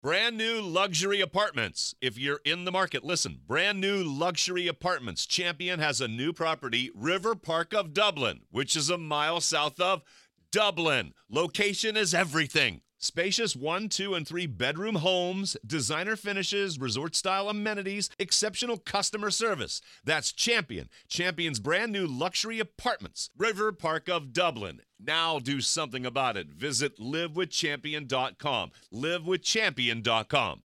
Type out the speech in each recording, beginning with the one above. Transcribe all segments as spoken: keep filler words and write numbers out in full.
Brand new luxury apartments. If you're in the market, listen. Brand new luxury apartments. Champion has a new property, River Park of Dublin, which is a mile south of Dublin. Location is everything. Spacious one, two, and three bedroom homes, designer finishes, resort-style amenities, exceptional customer service. That's Champion. Champion's brand new luxury apartments, River Park of Dublin. Now do something about it. Visit live with champion dot com. live with champion dot com.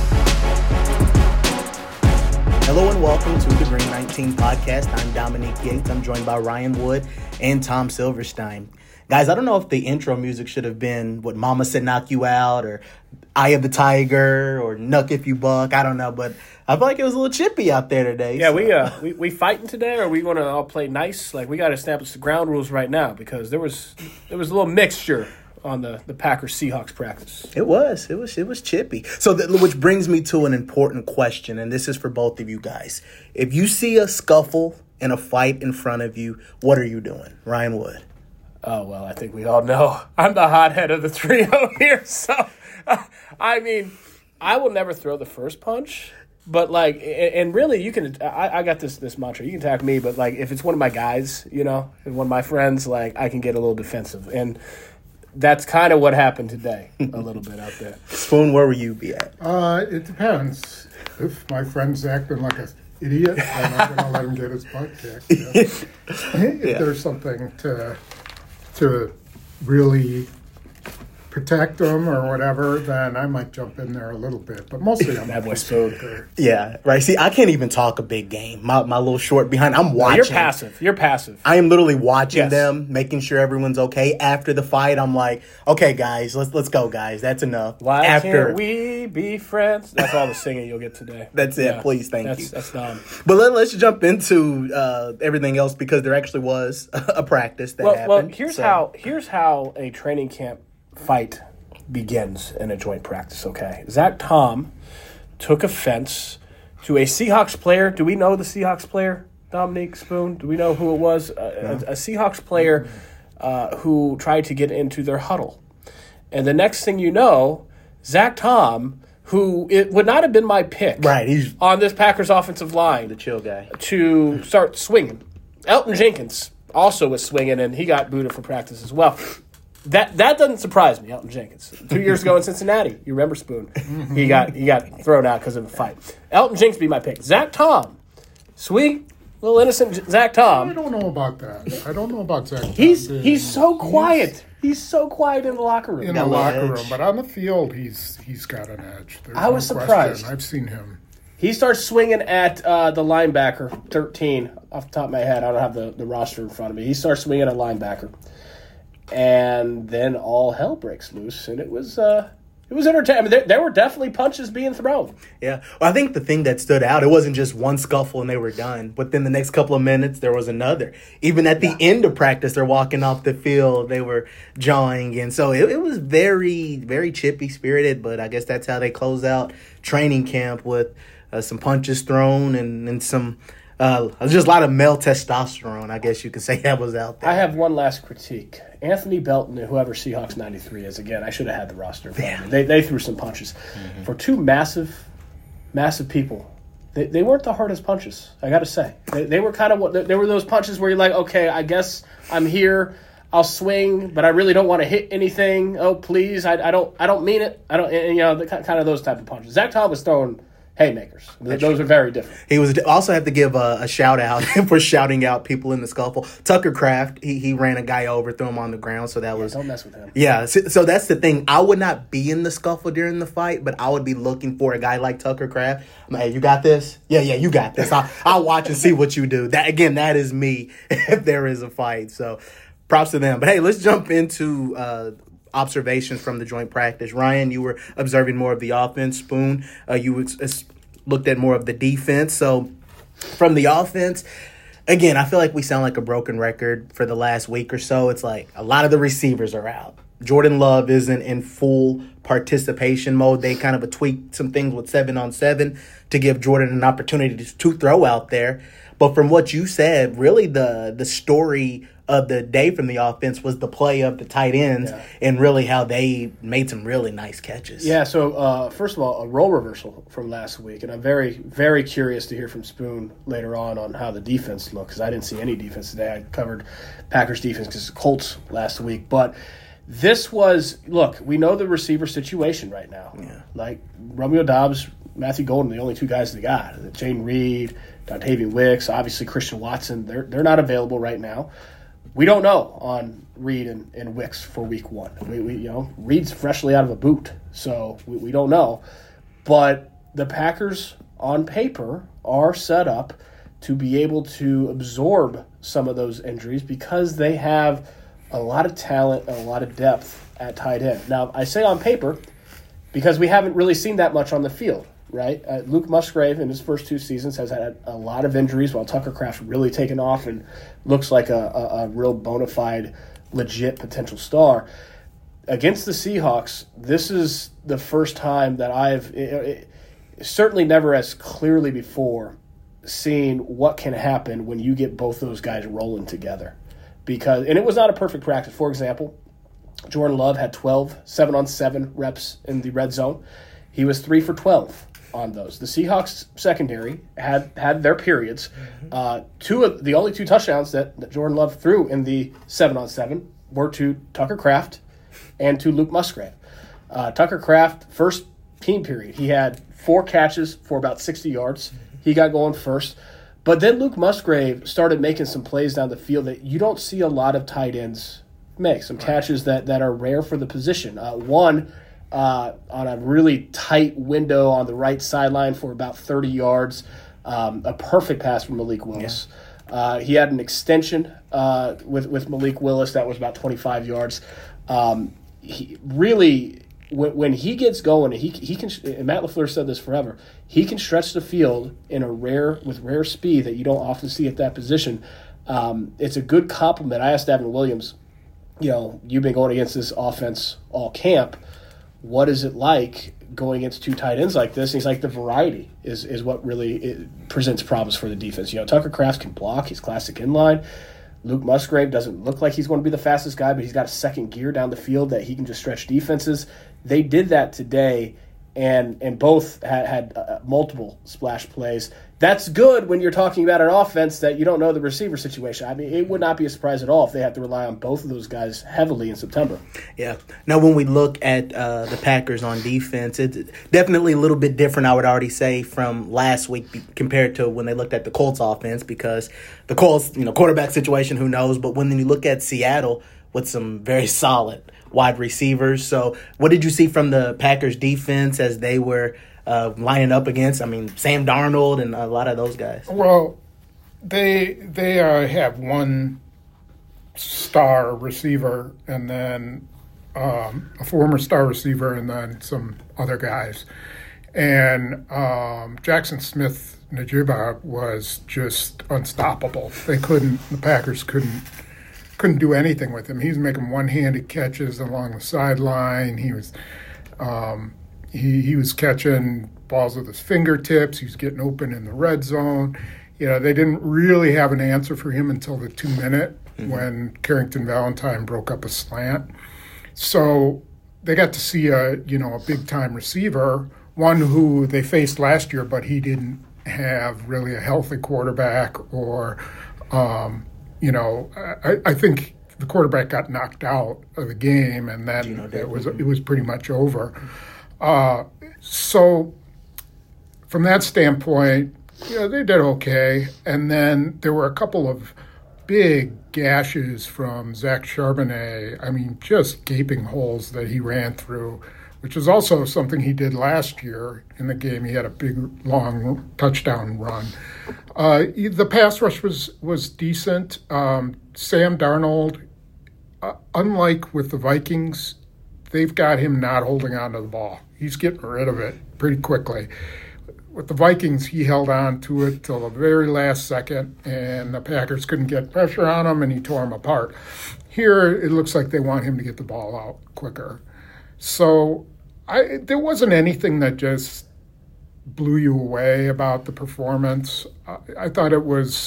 Hello and welcome to the Green nineteen podcast. I'm Dominique Yates. I'm joined by Ryan Wood and Tom Silverstein. Guys, I don't know if the intro music should have been what Mama Said Knock You Out or Eye of the Tiger or Nuck If You Buck. I don't know, but I feel like it was a little chippy out there today. Yeah, so. we uh we, we fighting today, or are we going to all play nice? Like, we got to establish the ground rules right now because there was there was a little mixture on the, the Packers Seahawks practice. It was. It was it was chippy. So that, which brings me to an important question, and this is for both of you guys. If you see a scuffle and a fight in front of you, what are you doing? Ryan Wood. Oh, well, I think we all know I'm the hothead of the trio here. So, I mean, I will never throw the first punch. But, like, and really, you can – I got this this mantra. You can attack me, but, like, if it's one of my guys, you know, and one of my friends, like, I can get a little defensive. And that's kind of what happened today a little bit out there. Spoon, where will you be at? Uh, it depends. If my friend's acting like an idiot, then I'm going to let him get his butt kicked. Yeah. If Yeah. there's something to to really protect them or whatever, then I might jump in there a little bit. But mostly I'm Bad boy a Spoon. peacemaker. Yeah, right. See, I can't even talk a big game. My my little short behind. I'm No, watching. you're passive. You're passive. I am literally watching Yes. them, making sure everyone's okay. After the fight, I'm like, okay, guys, let's let's go, guys. That's enough. Why After, can't we be friends? That's all the singing you'll get today. That's it. Please, thank that's, you. That's dumb. But let, let's jump into uh, everything else because there actually was a practice that Well, happened. well, here's So- how here's how a training camp fight begins in a joint practice. Okay, Zach Tom took offense to a Seahawks player. Do we know the Seahawks player, Dominique Spoon? Do we know who it was? A, a, a Seahawks player uh, who tried to get into their huddle, and the next thing you know, Zach Tom, who it would not have been my pick, Right, he's on this Packers offensive line, the chill guy. to start swinging. Elton Jenkins also was swinging, and he got booted for practice as well. That that doesn't surprise me, Elton Jenkins. Two years ago in Cincinnati, you remember Spoon? He got he got thrown out because of a fight. Elton Jenkins be my pick. Zach Tom, sweet little innocent J- Zach I Tom. don't know about that. I don't know about Zach. He's Tom. he's so quiet. He's so quiet in the locker room. in Got the a locker edge. room, but on the field, he's he's got an edge. There's I was no surprised. question. I've seen him. He starts swinging at uh, the linebacker, thirteen, off the top of my head. I don't have the, the roster in front of me. He starts swinging at linebacker. And then all hell breaks loose, and it was uh, it was entertaining. I mean, there, there were definitely punches being thrown. Yeah. Well, I think the thing that stood out, it wasn't just one scuffle and they were done. But then the next couple of minutes, there was another. Even at the end of practice, they're walking off the field. They were jawing. And so it, it was very, very chippy spirited. But I guess that's how they close out training camp with uh, some punches thrown and, and some uh, just a lot of male testosterone, I guess you could say that was out there. I have one last critique. Anthony Belton and whoever Seahawks ninety-three is, again, I should have had the roster in front of me. They, they threw some punches. Mm-hmm. For two massive, massive people, they, they weren't the hardest punches, I got to say. They, they were kind of what they were those punches where you're like, okay, I guess I'm here. I'll swing, but I really don't want to hit anything. Oh, please, I, I don't I don't mean it. I don't, and, you know, the, kind of those type of punches. Zach Tom was throwing haymakers. Those are very different. He was also have to give a, a shout out for shouting out people in the scuffle. Tucker Kraft, he he ran a guy over, threw him on the ground, so that Yeah, was don't mess with him. yeah. So, so that's the thing. I would not be in the scuffle during the fight, but I would be looking for a guy like Tucker Kraft. I'm like, hey, you got this? Yeah, yeah, you got this. I'll, I'll watch and see what you do. That again, that is me if there is a fight. So props to them. But hey, let's jump into uh, observations from the joint practice. Ryan, you were observing more of the offense. Spoon, uh, you was, uh, looked at more of the defense. So from the offense, again, I feel like we sound like a broken record for the last week or so. It's like a lot of the receivers are out. Jordan Love isn't in full participation mode. They kind of tweaked some things with seven on seven to give Jordan an opportunity to, to throw out there. But from what you said, really the the story of the day from the offense was the play of the tight ends Yeah. and really how they made some really nice catches. Yeah, so uh, first of all, a role reversal from last week, and I'm very, very curious to hear from Spoon later on on how the defense looked, because I didn't see any defense today. I covered Packers defense because Colts last week, but this was, look, we know the receiver situation right now. Yeah. Like Romeo Doubs, Matthew Golden, the only two guys they got. Jane Reed, Dontavian Wicks, obviously Christian Watson, they're they're not available right now. We don't know on Reed and, and Wicks for week one. We, we you know, Reed's freshly out of a boot, so we, we don't know. But the Packers, on paper, are set up to be able to absorb some of those injuries because they have a lot of talent and a lot of depth at tight end. Now, I say on paper because we haven't really seen that much on the field, right? Uh, Luke Musgrave in his first two seasons has had a lot of injuries while Tucker Kraft's really taken off and looks like a, a, a real bona fide, legit potential star. Against the Seahawks, this is the first time that I've, it, it, certainly never as clearly before, seen what can happen when you get both those guys rolling together. Because, and it was not a perfect practice. For example, Jordan Love had twelve seven on seven reps in the red zone. He was three for twelve on those. The Seahawks secondary had, had their periods. Uh, two of the only two touchdowns that, that Jordan Love threw in the seven on seven were to Tucker Kraft and to Luke Musgrave. Uh, Tucker Kraft, first team period, he had four catches for about sixty yards. He got going first. But then Luke Musgrave started making some plays down the field that you don't see a lot of tight ends make, some catches that, that are rare for the position. Uh, one uh, on a really tight window on the right sideline for about thirty yards, um, a perfect pass from Malik Willis. Yeah. Uh, he had an extension uh, with, with Malik Willis that was about twenty-five yards. Um, he really... When, when he gets going, he he can. And Matt LaFleur said this forever. He can stretch the field in a rare with rare speed that you don't often see at that position. Um, it's a good compliment. I asked Evan Williams, you know, you've been going against this offense all camp. What is it like going against two tight ends like this? And he's like, the variety is is what really it presents problems for the defense. You know, Tucker Kraft can block. He's classic inline. Luke Musgrave doesn't look like he's going to be the fastest guy, but he's got a second gear down the field that he can just stretch defenses. They did that today, and and both had, had uh, multiple splash plays. That's good when you're talking about an offense that you don't know the receiver situation. I mean, it would not be a surprise at all if they have to rely on both of those guys heavily in September. Yeah. Now, when we look at uh, the Packers on defense, it's definitely a little bit different, I would already say, from last week compared to when they looked at the Colts offense, because the Colts, you know, quarterback situation, who knows? But when you look at Seattle with some very solid wide receivers. So what did you see from the Packers defense as they were uh, lining up against, I mean, Sam Darnold and a lot of those guys? Well, they they uh, have one star receiver and then um, a former star receiver and then some other guys. And um, Jackson Smith-Njigba was just unstoppable. They couldn't, the Packers couldn't couldn't do anything with him. He was making one-handed catches along the sideline. He was um, he he was catching balls with his fingertips. He was getting open in the red zone. You know, they didn't really have an answer for him until the two-minute mm-hmm. when Carrington Valentine broke up a slant. So they got to see a you know a big-time receiver, one who they faced last year, but he didn't have really a healthy quarterback or um, you know, I, I think the quarterback got knocked out of the game, and then you know, it was it was pretty much over. Uh, so, from that standpoint, you know, they did okay. And then there were a couple of big gashes from Zach Charbonnet. I mean, just gaping holes that he ran through, which is also something he did last year in the game. He had a big, long touchdown run. Uh, the pass rush was was decent. Um, Sam Darnold, uh, unlike with the Vikings, they've got him not holding on to the ball. He's getting rid of it pretty quickly. With the Vikings, he held on to it till the very last second, and the Packers couldn't get pressure on him, and he tore him apart. Here, it looks like they want him to get the ball out quicker. So I, there wasn't anything that just blew you away about the performance. I, I thought it was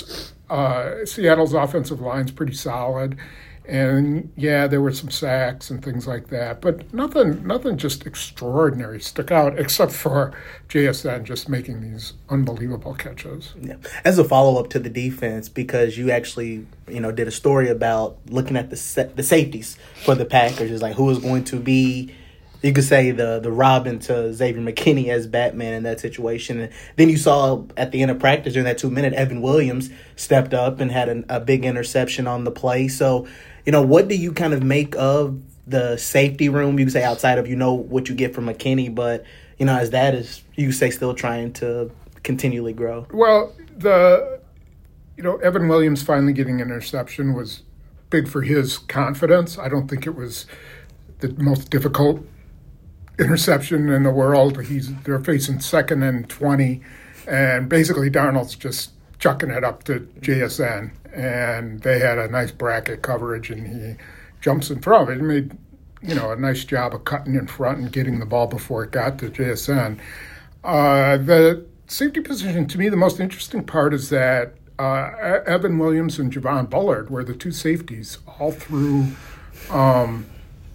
uh, Seattle's offensive line's pretty solid. And yeah, there were some sacks and things like that, but nothing, nothing just extraordinary stuck out except for J S N just making these unbelievable catches. Yeah. As a follow up to the defense, because you actually, you know, did a story about looking at the sa- the safeties for the Packers, is like who is going to be, you could say the the Robin to Xavier McKinney as Batman in that situation. And then you saw at the end of practice during that two minute, Evan Williams stepped up and had an, a big interception on the play. So, you know, what do you kind of make of the safety room? You can say outside of, you know, what you get from McKinney, but, you know, as that is, you say still trying to continually grow. Well, the, you know, Evan Williams finally getting an interception was big for his confidence. I don't think it was the most difficult interception in the world. He's they're facing second and twenty, and basically Darnold's just chucking it up to J S N, and they had a nice bracket coverage, and he jumps in front of it. He made, you know, a nice job of cutting in front and getting the ball before it got to J S N. Uh, the safety position, to me, the most interesting part is that uh, Evan Williams and Javon Bullard were the two safeties all through um,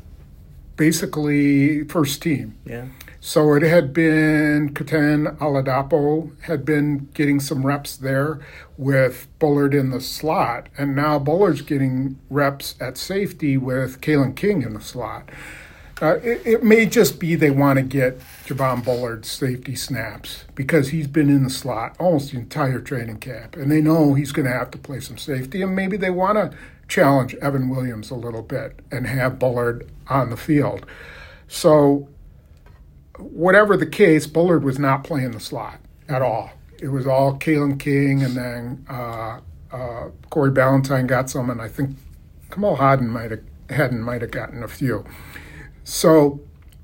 basically first team. Yeah. So it had been Katan Oladapo had been getting some reps there with Bullard in the slot, and now Bullard's getting reps at safety with Kalen King in the slot. Uh, it, it may just be they want to get Javon Bullard safety snaps because he's been in the slot almost the entire training camp, and they know he's going to have to play some safety, and maybe they want to challenge Evan Williams a little bit and have Bullard on the field. So whatever the case, Bullard was not playing the slot at all. It was all Kalen King, and then uh, uh, Corey Ballantyne got some, and I think Kamal Hadden might have Hadden might have gotten a few. So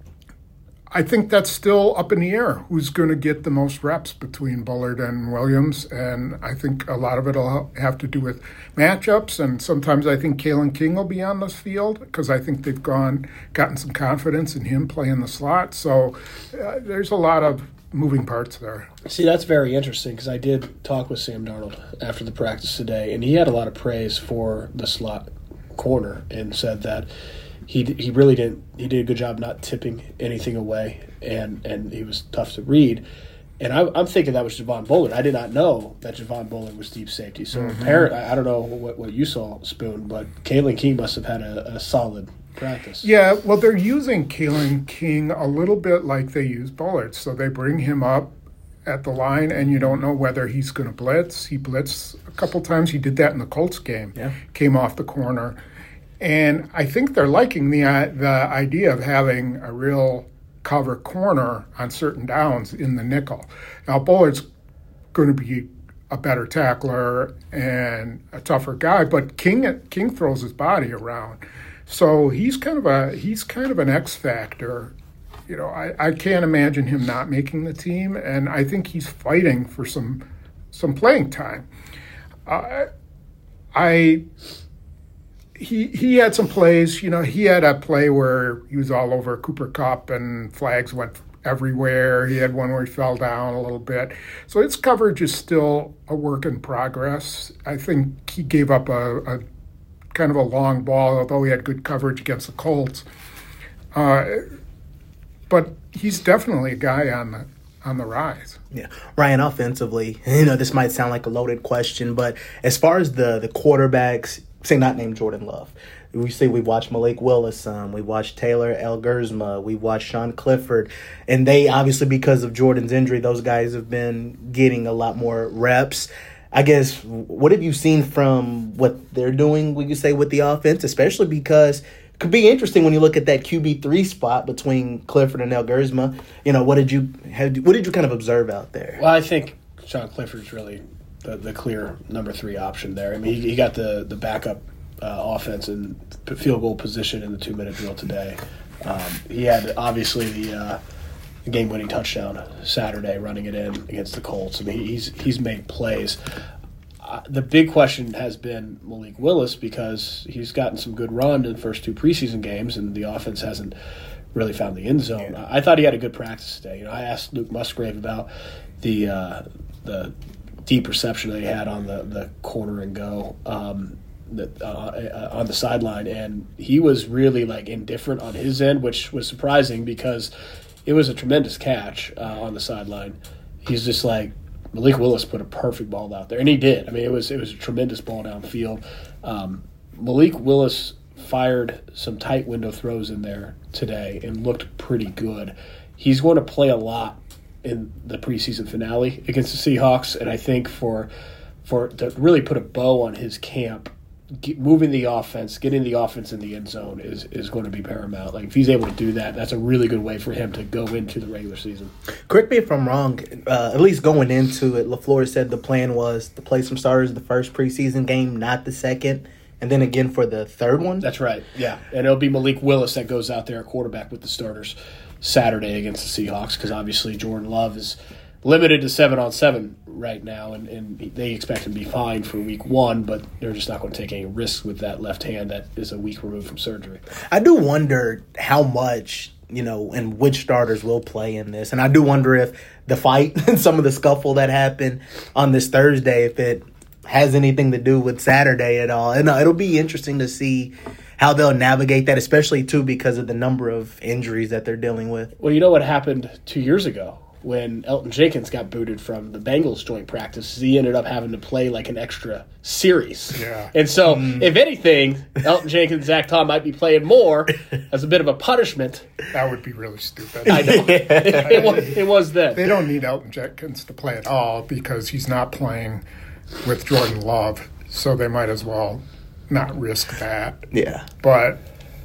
I think that's still up in the air. Who's going to get the most reps between Bullard and Williams? And I think a lot of it will have to do with matchups. And sometimes I think Kalen King will be on the field because I think they've gone gotten some confidence in him playing the slot. So uh, there's a lot of moving parts there. See, that's very interesting because I did talk with Sam Darnold after the practice today, and he had a lot of praise for the slot corner and said that He he really didn't. He did a good job not tipping anything away, and, and he was tough to read. And I, I'm thinking that was Javon Bullard. I did not know that Javon Bullard was deep safety. So mm-hmm. apparently, I don't know what, what you saw, Spoon, but Kalen King must have had a, a solid practice. Yeah, well, they're using Kalen King a little bit like they use Bullard. So they bring him up at the line, and you don't know whether he's going to blitz. He blitzed a couple times. He did that in the Colts game. Yeah. Came off the corner. And I think they're liking the uh, the idea of having a real cover corner on certain downs in the nickel. Now, Bullard's going to be a better tackler and a tougher guy, but King King throws his body around, so he's kind of a he's kind of an X factor. You know, I, I can't imagine him not making the team, and I think he's fighting for some some playing time. Uh, I. He he had some plays, you know, he had a play where he was all over Cooper Kupp and flags went everywhere. He had one where he fell down a little bit. So his coverage is still a work in progress. I think he gave up a, a kind of a long ball, although he had good coverage against the Colts. Uh, but he's definitely a guy on the on the rise. Yeah. Ryan, offensively, you know, this might sound like a loaded question, but as far as the the quarterbacks, say not named Jordan Love. We see we've watched Malik Willis, um, we watched Taylor Elgersma, we watched Sean Clifford, and they obviously, because of Jordan's injury, those guys have been getting a lot more reps. I guess, what have you seen from what they're doing, would you say, with the offense, especially because it could be interesting when you look at that Q B three spot between Clifford and Elgersma. You know, what did you have, what did you kind of observe out there? Well, I think Sean Clifford's really The, the clear number three option there. I mean, he, he got the the backup uh, offense and field goal position in the two minute drill today. Um, he had obviously the, uh, the game winning touchdown Saturday, running it in against the Colts. I mean, he's he's made plays. Uh, the big question has been Malik Willis because he's gotten some good run in the first two preseason games, and the offense hasn't really found the end zone. I, I thought he had a good practice today. You know, I asked Luke Musgrave about the uh, the deep reception that he had on the, the corner and go um, the, uh, on the sideline. And he was really like indifferent on his end, which was surprising because it was a tremendous catch uh, on the sideline. He's just like, Malik Willis put a perfect ball out there, and he did. I mean, it was it was a tremendous ball downfield. Um, Malik Willis fired some tight window throws in there today and looked pretty good. He's going to play a lot in the preseason finale against the Seahawks, and I think for for to really put a bow on his camp, get, moving the offense, getting the offense in the end zone is, is going to be paramount. Like if he's able to do that, that's a really good way for him to go into the regular season. Correct me if I'm wrong. Uh, at least going into it, LaFleur said the plan was to play some starters the first preseason game, not the second, and then again for the third one. That's right. Yeah, and it'll be Malik Willis that goes out there at quarterback with the starters Saturday against the Seahawks because obviously Jordan Love is limited to seven on seven right now, and, and they expect him to be fine for week one, but they're just not going to take any risks with that left hand that is a week removed from surgery. I do wonder how much, you know, and which starters will play in this, and I do wonder if the fight and some of the scuffle that happened on this Thursday, if it has anything to do with Saturday at all. And uh, it'll be interesting to see how they'll navigate that, especially, too, because of the number of injuries that they're dealing with. Well, you know what happened two years ago when Elton Jenkins got booted from the Bengals joint practice? He ended up having to play like an extra series. Yeah. And so, mm. if anything, Elton Jenkins and Zach Tom might be playing more as a bit of a punishment. That would be really stupid. I know. it, it, was, it was then. They don't need Elton Jenkins to play at all because he's not playing with Jordan Love, so they might as well not risk that. Yeah. But,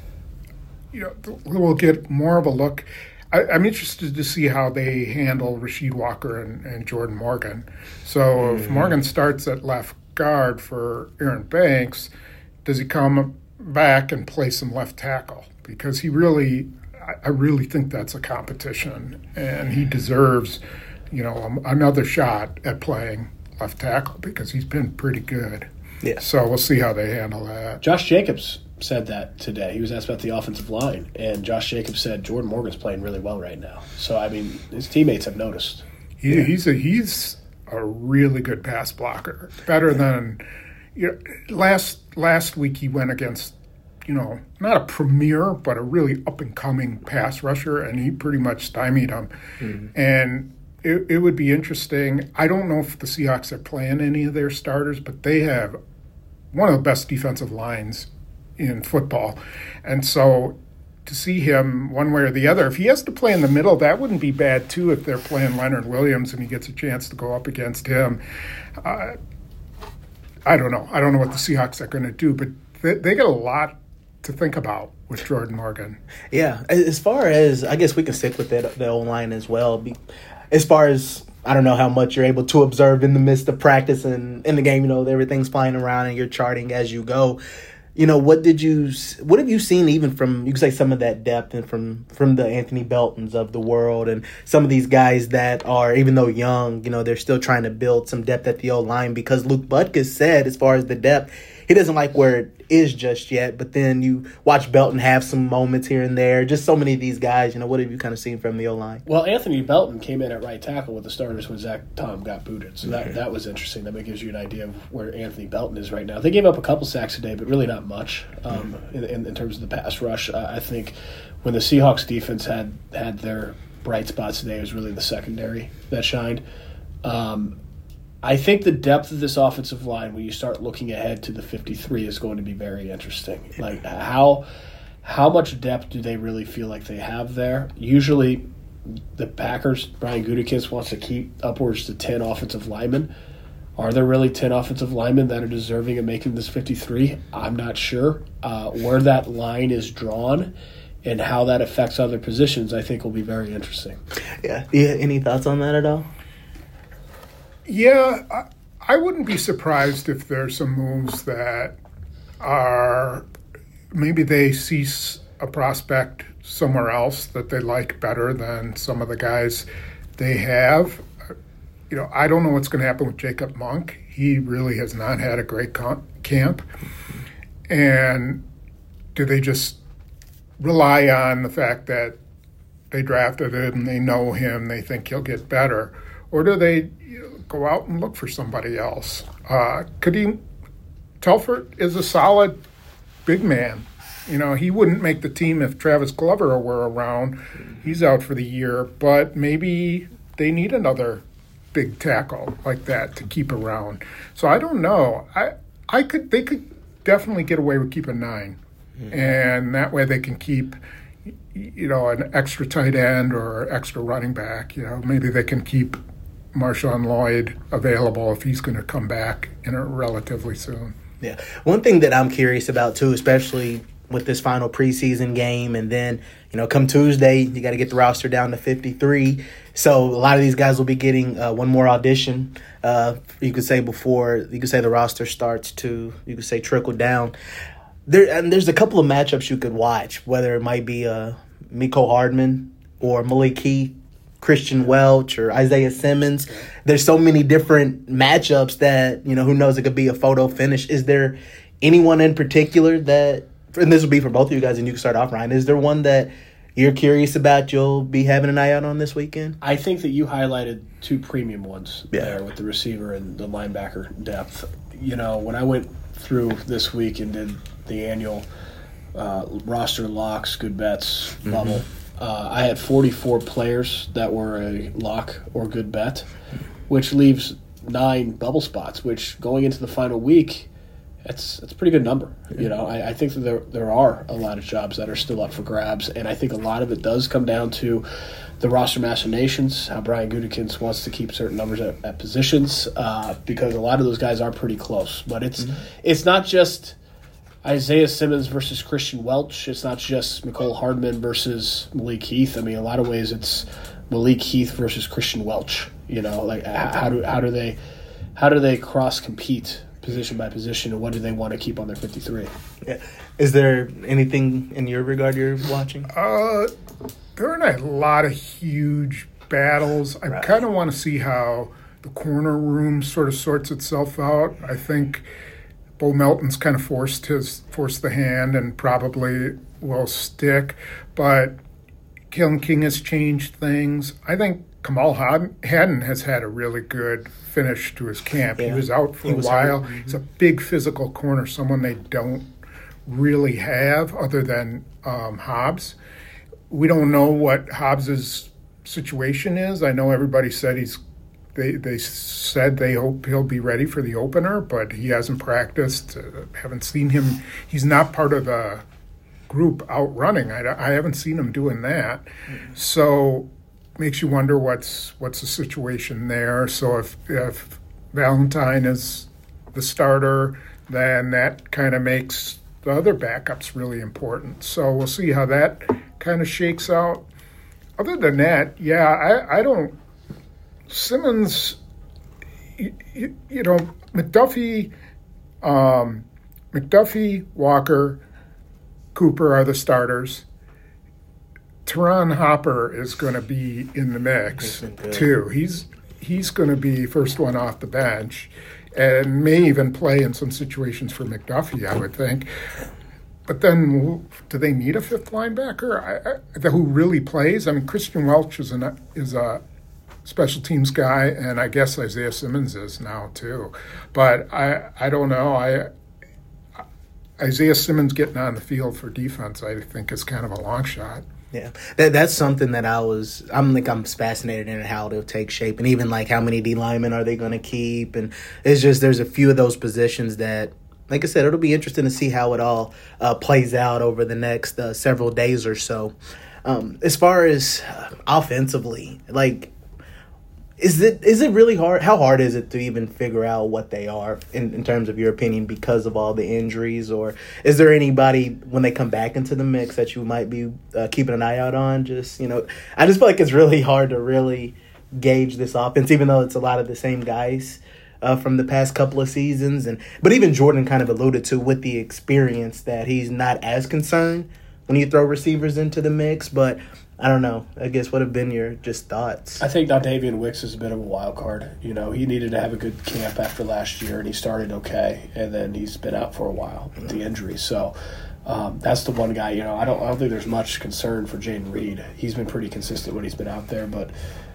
you know, we'll get more of a look. I, I'm interested to see how they handle Rasheed Walker and, and Jordan Morgan. So mm. if Morgan starts at left guard for Aaron Banks, does he come back and play some left tackle? Because he really, I really think that's a competition, and he deserves, you know, another shot at playing left tackle because he's been pretty good. Yeah. So we'll see how they handle that. Josh Jacobs said that today. He was asked about the offensive line, and Josh Jacobs said Jordan Morgan's playing really well right now. So, I mean, his teammates have noticed. He, yeah. He's a he's a really good pass blocker. Better than, you know, last last week he went against, you know, not a premier, but a really up-and-coming pass rusher, and he pretty much stymied him. Mm-hmm. And it, it would be interesting. I don't know if the Seahawks are playing any of their starters, but they have one of the best defensive lines in football. And so to see him one way or the other, if he has to play in the middle, that wouldn't be bad too if they're playing Leonard Williams and he gets a chance to go up against him. Uh, I don't know. I don't know what the Seahawks are going to do, but they, they got a lot to think about with Jordan Morgan. Yeah. As far as, I guess we can stick with that, the O-line as well. As far as, I don't know how much you're able to observe in the midst of practice and in the game, you know, everything's flying around and you're charting as you go. You know, what did you, what have you seen even from, you could say some of that depth and from, from the Anthony Beltons of the world and some of these guys that are, even though young, you know, they're still trying to build some depth at the O-line because Luke Butkus said as far as the depth, he doesn't like where it is just yet, but then you watch Belton have some moments here and there. Just so many of these guys, you know, what have you kind of seen from the O-line? Well, Anthony Belton came in at right tackle with the starters when Zach Tom got booted. So that, okay. that was interesting. That gives you an idea of where Anthony Belton is right now. They gave up a couple sacks today, but really not much um, in, in, in terms of the pass rush. Uh, I think when the Seahawks defense had, had their bright spots today, it was really the secondary that shined. Um, I think the depth of this offensive line, when you start looking ahead to the fifty-three, is going to be very interesting. Like how how much depth do they really feel like they have there? Usually, the Packers, Brian Gutekunst wants to keep upwards to ten offensive linemen. Are there really ten offensive linemen that are deserving of making this fifty-three? I'm not sure. Uh, where that line is drawn and how that affects other positions, I think will be very interesting. Yeah. Yeah. Any thoughts on that at all? Yeah, I, I wouldn't be surprised if there's some moves that are maybe they see a prospect somewhere else that they like better than some of the guys they have. You know, I don't know what's going to happen with Jacob Monk. He really has not had a great com- camp. And do they just rely on the fact that they drafted him, they know him, they think he'll get better? or do they you know, go out and look for somebody else? Uh, Kadeem Telford is a solid big man. You know, he wouldn't make the team if Travis Glover were around. He's out for the year, but maybe they need another big tackle like that to keep around. So I don't know. I I could they could definitely get away with keeping nine, mm-hmm. and that way they can keep you know an extra tight end or extra running back. You know, maybe they can keep Marshawn Lloyd available if he's going to come back in a relatively soon. Yeah, one thing that I'm curious about too, especially with this final preseason game, and then you know, come Tuesday, you got to get the roster down to fifty-three. So a lot of these guys will be getting uh, one more audition. Uh, you could say before you could say the roster starts to you could say trickle down. There and there's a couple of matchups you could watch, whether it might be uh, Mecole Hardman or Malik Heath, Christian Welch or Isaiah Simmons. There's so many different matchups that you know who knows it could be a photo finish. Is there anyone in particular that? And this will be for both of you guys, and you can start off, Ryan. Is there one that you're curious about you'll be having an eye out on this weekend? I think that you highlighted two premium ones yeah. there with the receiver and the linebacker depth. You know, when I went through this week and did the annual uh, roster locks, good bets bubble, mm-hmm. uh, I had forty-four players that were a lock or good bet, which leaves nine bubble spots, which going into the final week – That's that's a pretty good number. You know, I, I think that there there are a lot of jobs that are still up for grabs, and I think a lot of it does come down to the roster machinations, how Brian Gutekunst wants to keep certain numbers at, at positions, uh, because a lot of those guys are pretty close. But it's mm-hmm. it's not just Isaiah Simmons versus Christian Welch. It's not just Mecole Hardman versus Malik Heath. I mean, a lot of ways it's Malik Heath versus Christian Welch. You know, like how do how do they how do they cross compete position by position, and what do they want to keep on their fifty-three? Yeah. Is there anything in your regard you're watching? Uh, there are a lot of huge battles. I right. kind of want to see how the corner room sort of sorts itself out. I think Bo Melton's kind of forced his forced the hand and probably will stick, but Kalen King has changed things. I think Kamal Hadden has had a really good finish to his camp. Yeah. He was out for he a while. Mm-hmm. He's a big physical corner, someone they don't really have other than um, Hobbs. We don't know what Hobbs's situation is. I know everybody said he's they they said they hope he'll be ready for the opener, but he hasn't practiced. Uh, haven't seen him. He's not part of the group out running. I, I haven't seen him doing that. Mm-hmm. So makes you wonder what's what's the situation there. So if if Valentine is the starter, then that kind of makes the other backups really important. So we'll see how that kind of shakes out. Other than that, yeah, I, I don't – Simmons, you, you, you know, McDuffie, um, McDuffie, Walker, Cooper are the starters. Teron Hopper is going to be in the mix too. He's he's going to be first one off the bench, and may even play in some situations for McDuffie, I would think. But then, do they need a fifth linebacker I, I, who really plays? I mean, Christian Welch is an is a special teams guy, and I guess Isaiah Simmons is now too. But I I don't know. I Isaiah Simmons getting on the field for defense, I think, is kind of a long shot. Yeah, that that's something that I was. I'm like I'm fascinated in how it'll take shape, and even like how many D linemen are they going to keep, and it's just there's a few of those positions that, like I said, it'll be interesting to see how it all uh, plays out over the next uh, several days or so. Um, as far as uh, offensively, like, is it is it really hard? How hard is it to even figure out what they are in, in terms of your opinion because of all the injuries? Or is there anybody when they come back into the mix that you might be uh, keeping an eye out on? Just, you know, I just feel like it's really hard to really gauge this offense, even though it's a lot of the same guys uh, from the past couple of seasons. And but even Jordan kind of alluded to with the experience that he's not as concerned when you throw receivers into the mix, but I don't know. I guess what have been your just thoughts? I think Dontavian Wicks is a bit of a wild card. You know, he needed to have a good camp after last year, and he started okay, and then he's been out for a while with the injury. So um, that's the one guy. You know, I don't. I don't think there's much concern for Jaden Reed. He's been pretty consistent when he's been out there, but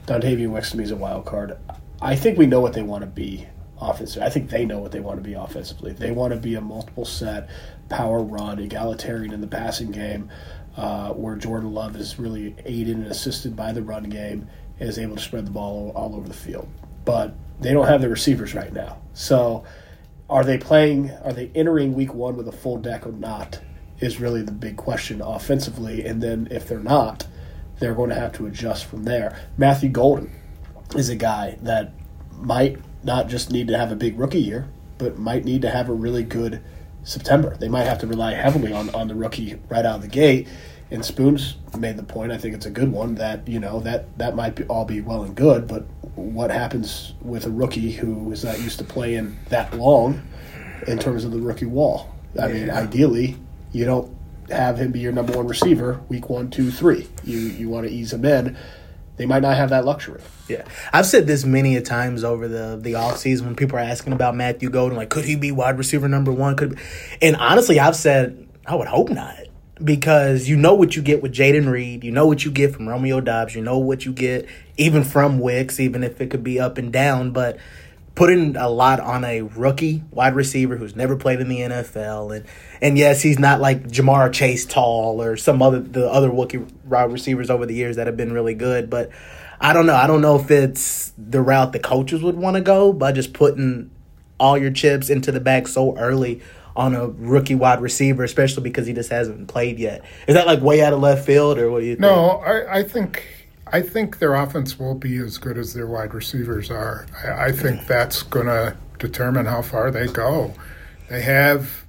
Dontavian Wicks to me is a wild card. I think we know what they want to be offensively. I think they know what they want to be offensively. They want to be a multiple set, power run, egalitarian in the passing game, uh, where Jordan Love is really aided and assisted by the run game and is able to spread the ball all over the field. But they don't have the receivers right now. So are they playing, are they entering week one with a full deck or not is really the big question offensively. And then if they're not, they're going to have to adjust from there. Matthew Golden is a guy that might not just need to have a big rookie year, but might need to have a really good September. They might have to rely heavily on, on the rookie right out of the gate. And Spoons made the point, I think it's a good one, that, you know, that, that might be, all be well and good, but what happens with a rookie who is not used to playing that long in terms of the rookie wall? I mean, ideally, you don't have him be your number one receiver week one, two, three. You you want to ease him in. They might not have that luxury. Yeah. I've said this many a times over the, the offseason when people are asking about Matthew Golden, like, could he be wide receiver number one? Could And honestly, I've said, I would hope not. Because you know what you get with Jaden Reed. You know what you get from Romeo Doubs. You know what you get even from Wicks, even if it could be up and down. But putting a lot on a rookie wide receiver who's never played in the N F L. And, and yes, he's not like Jamar Chase tall or some other the other rookie wide receivers over the years that have been really good. But I don't know. I don't know if it's the route the coaches would want to go by just putting all your chips into the bag so early on a rookie wide receiver, especially because he just hasn't played yet. Is that like way out of left field, or what do you think? No, I, I think I think their offense will be as good as their wide receivers are. I, I think that's going to determine how far they go. They have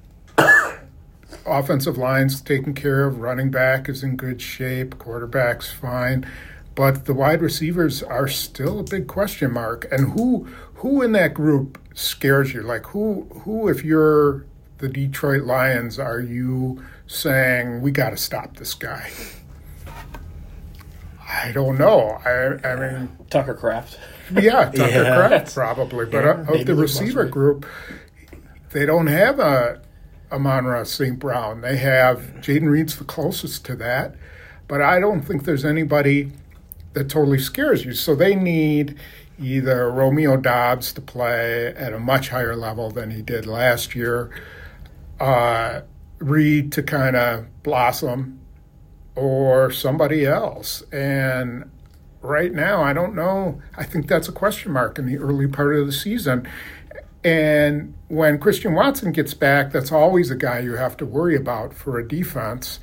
offensive lines taken care of. Running back is in good shape. Quarterback's fine. But the wide receivers are still a big question mark. And who who in that group scares you? Like who who if you're the Detroit Lions, are you saying, we got to stop this guy? I don't know. I, I mean... Tucker Kraft. Yeah, Tucker Yeah. Kraft probably. But Yeah, of maybe the Luke receiver Musgrave. group, they don't have a Amon-Ra Saint Brown. They have Jaden Reed's the closest to that. But I don't think there's anybody that totally scares you. So they need either Romeo Doubs to play at a much higher level than he did last year, uh, Reed to kind of blossom, or somebody else. And right now, I don't know. I think that's a question mark in the early part of the season. And when Christian Watson gets back, that's always a guy you have to worry about for a defense.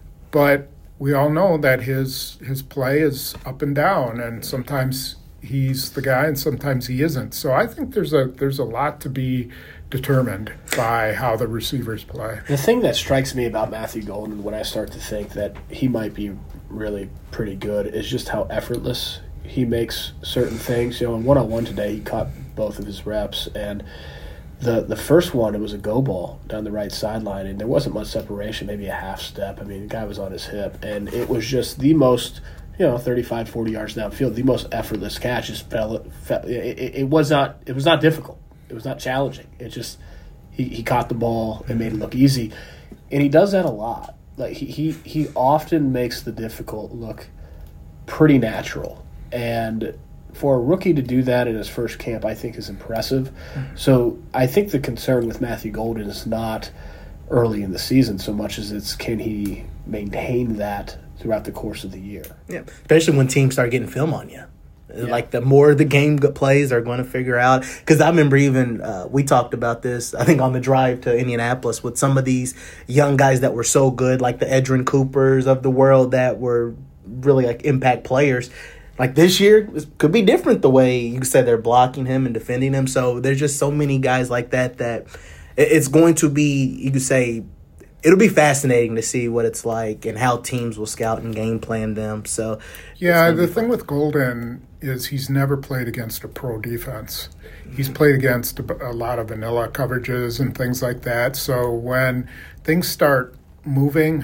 But we all know that his his play is up and down, and sometimes he's the guy and sometimes he isn't. So I think there's a there's a lot to be determined by how the receivers play. The thing that strikes me about Matthew Golden when I start to think that he might be really pretty good is just how effortless he makes certain things. You know, in one-on-one today, he caught both of his reps, and the the first one, it was a go ball down the right sideline, and there wasn't much separation, maybe a half step. I mean, the guy was on his hip, and it was just the most, you know, thirty-five, forty yards downfield, the most effortless catch. Just fell, fell it, it, it was not it was not difficult. It was not challenging. It just he, he caught the ball and made it look easy, and he does that a lot. Like he he, he often makes the difficult look pretty natural, and for a rookie to do that in his first camp, I think is impressive. Mm-hmm. So I think the concern with Matthew Golden is not early in the season so much as it's can he maintain that throughout the course of the year. Yeah, especially when teams start getting film on you. Yeah. Like the more the game go- plays, they're going to figure out. Because I remember even uh, we talked about this, I think, on the drive to Indianapolis with some of these young guys that were so good, like the Edrin Coopers of the world that were really like impact players. Like this year it could be different the way you said they're blocking him and defending him. So there's just so many guys like that that it's going to be, you could say, it'll be fascinating to see what it's like and how teams will scout and game plan them. So yeah, the thing with Golden is he's never played against a pro defense. He's played against a, a lot of vanilla coverages and things like that. So when things start moving,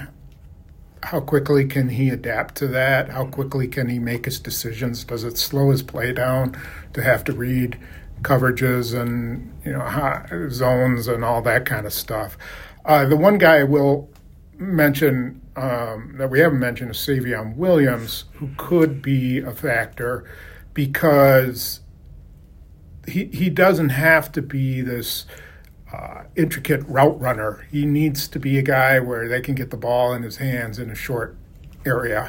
how quickly can he adapt to that? How quickly can he make his decisions? Does it slow his play down to have to read coverages and, you know, hot zones and all that kind of stuff? Uh, the one guy I will mention um, that we haven't mentioned is Savion Williams, who could be a factor because he he doesn't have to be this uh, intricate route runner. He needs to be a guy where they can get the ball in his hands in a short area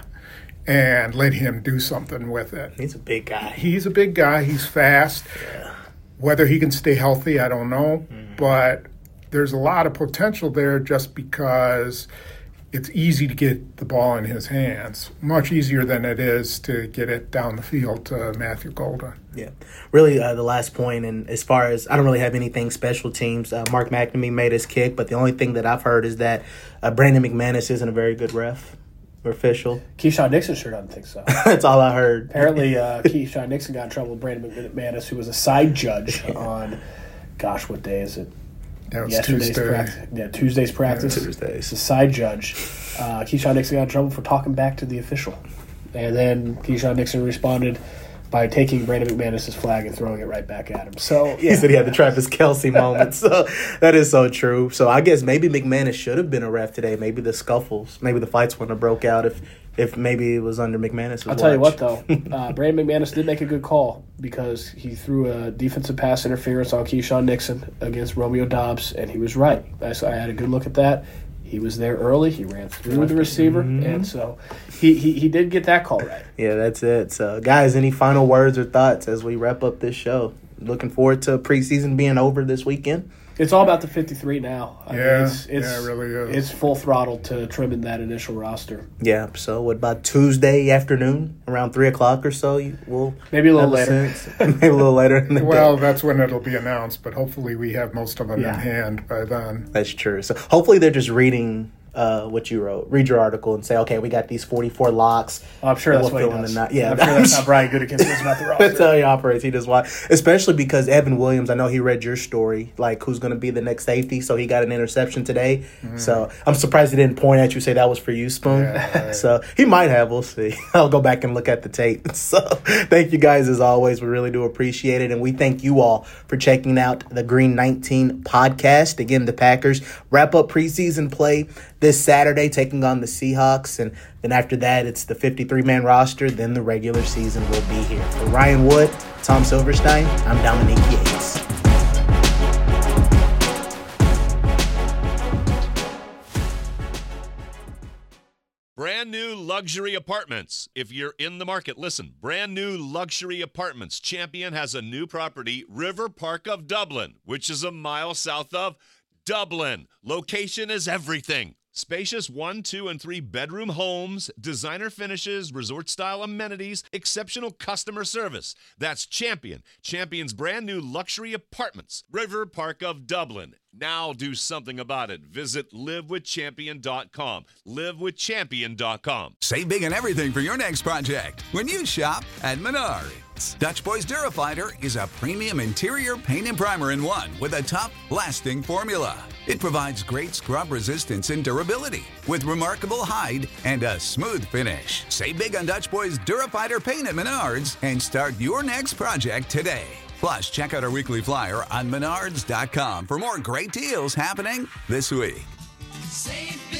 and let him do something with it. He's a big guy. He's a big guy. He's fast. Yeah. Whether he can stay healthy, I don't know. Mm. But there's a lot of potential there just because it's easy to get the ball in his hands, much easier than it is to get it down the field to Matthew Golden. Yeah, really uh, the last point, and as far as I don't really have anything special teams, uh, Mark McNamee made his kick, but the only thing that I've heard is that uh, Brandon McManus isn't a very good ref or official. Keyshawn Nixon sure doesn't think so. That's all I heard. Apparently, uh, Keyshawn Nixon got in trouble with Brandon McManus, who was a side judge on, gosh, what day is it? That was Yesterday's Tuesday. practice. Yeah, Tuesday's practice. Yeah, Tuesdays. It's a side judge. Uh, Keyshawn Nixon got in trouble for talking back to the official. And then Keyshawn Nixon responded by taking Brandon McManus' flag and throwing it right back at him. So yeah. He said he had the Travis Kelce moment. So that is so true. So I guess maybe McManus should have been a ref today. Maybe the scuffles, maybe the fights wouldn't have broke out if if maybe it was under McManus' I'll tell you what, though. uh, Brandon McManus did make a good call because he threw a defensive pass interference on Keyshawn Nixon against Romeo Doubs, and he was right. I, so I had a good look at that. He was there early. He ran through the receiver, mm-hmm. and so he, he, he did get that call right. Yeah, that's it. So, guys, any final words or thoughts as we wrap up this show? Looking forward to preseason being over this weekend. It's all about the fifty-three now. I yeah, mean, it's, it's, yeah, it really is. It's full throttle to trimming that initial roster. Yeah, so what about Tuesday afternoon around three o'clock or so? You, we'll Maybe a little have later. Maybe a little later in the Well, day. that's when it'll be announced, but hopefully we have most of them Yeah. in hand by then. That's true. So hopefully they're just reading uh, what you wrote. Read your article and say, okay, we got these forty-four locks. Oh, I'm sure that's We'll what he fill in does. the night. Yeah, I'm sure that's how Brian Gutekunst feels about the roster. That's how he operates. He just watch, especially because Evan Williams. I know he read your story, like who's going to be the next safety. So he got an interception today. Mm. So I'm surprised he didn't point at you, say that was for you, Spoon. Yeah, right. So he might have. We'll see. I'll go back and look at the tape. So thank you guys as always. We really do appreciate it, and we thank you all for checking out the Green nineteen podcast. Again, the Packers wrap up preseason play this Saturday, taking on the Seahawks, and then after that, it's the fifty-three man roster. Then the regular season will be here. For Ryan Wood, Tom Silverstein, I'm Dominique Yates. Brand new luxury apartments. If you're in the market, listen. Brand new luxury apartments. Champion has a new property, River Park of Dublin, which is a mile south of Dublin. Location is everything. Spacious one, two, and three bedroom homes, designer finishes, resort-style amenities, exceptional customer service. That's Champion. Champion's brand new luxury apartments. River Park of Dublin. Now do something about it. Visit live with champion dot com. live with champion dot com. Save big on everything for your next project when you shop at Menards. Dutch Boys Durafighter is a premium interior paint and primer in one with a tough, lasting formula. It provides great scrub resistance and durability with remarkable hide and a smooth finish. Save big on Dutch Boys Durafighter paint at Menards and start your next project today. Plus, check out our weekly flyer on menards dot com for more great deals happening this week. Save